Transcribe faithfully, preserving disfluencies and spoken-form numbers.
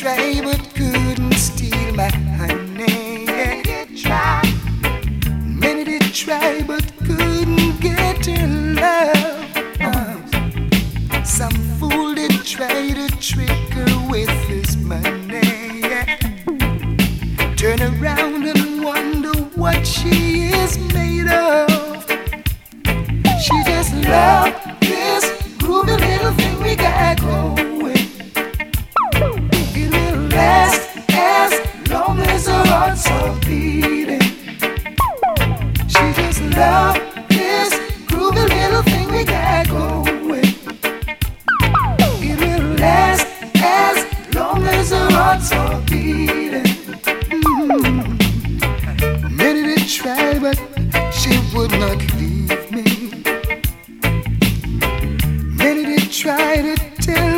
try but couldn't steal my honey. Many did try, many did try but couldn't get her love. Uh, some fool did try to trick her with his money. Turn around and wonder what she is made of. She just loved this groovy little thing we got going. It will last as long as her heart's all beating. She just loved this groovy little thing we got going. It will last as long as her heart's all beating. Mm-hmm. Many did try, but she would not leave me. Many did try to tell